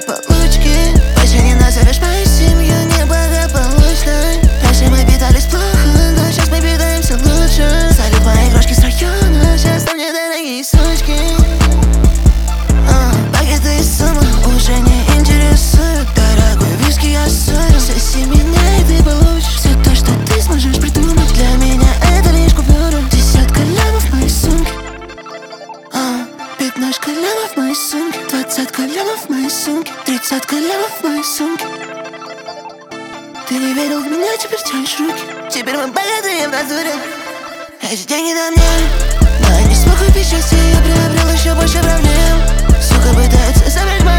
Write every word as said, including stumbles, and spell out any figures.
получки. Больше не назовешь мою семью неблагополучной. Раньше мы питались плохо, но сейчас мы питаемся лучше. Салют мои крошки с района, сейчас там недорогие сучки. а, Пакеты и суммы уже не интересуют. Дорогой виски я сую, соси меня и ты получишь все то, что ты сможешь придумать. Для меня это лишь купюры. Десятка лямов в моей сумке, а, пятнашка лямов в моей сумке, двадцатка лямов в моей сумке, тридцатка лямов в моей сумке. Ты не верил в меня, теперь тянешь руки. Теперь мы богатые в натуре. Эти деньги на мне, но они смогут печать, и я приобрел еще больше проблем. Сука пытается забрать мои